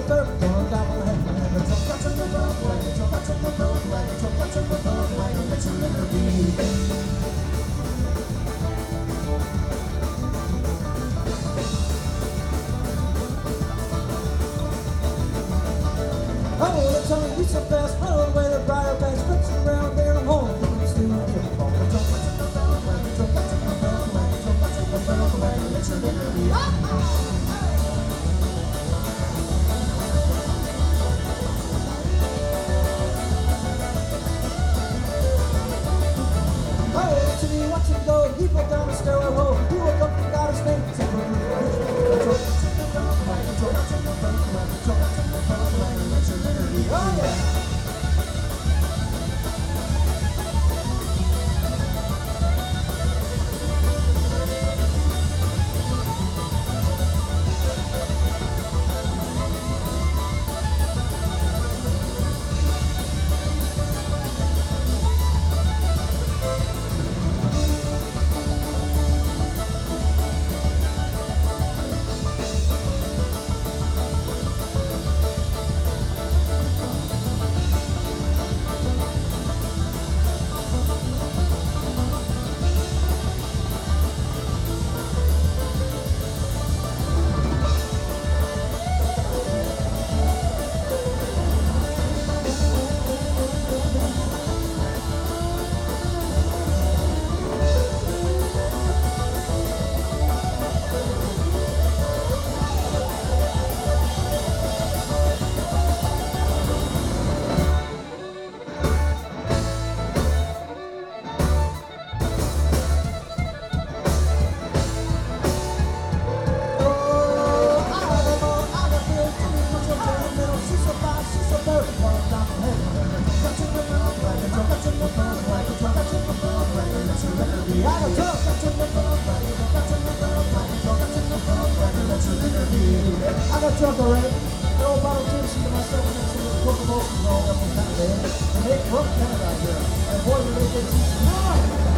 a bird, gonna gobble head. And the truck cuts in the road, like the truck cuts in the road, like the truck cuts in the road, like a little little bee. Oh, the tongue beats so fast, run away the briar patch, flips around there, I'm home. Still getting home. The truck cuts in the road, like the truck cuts in the road, like the truck cuts in the road, like a little little bee. Watch him go, he fell down the stairwell hole. He woke up and got his name. Oh yeah. I got drunk already. No bottle juice into myself and some of the cocoa rolled up in Canada. And they broke Canada out here. And boy, did they get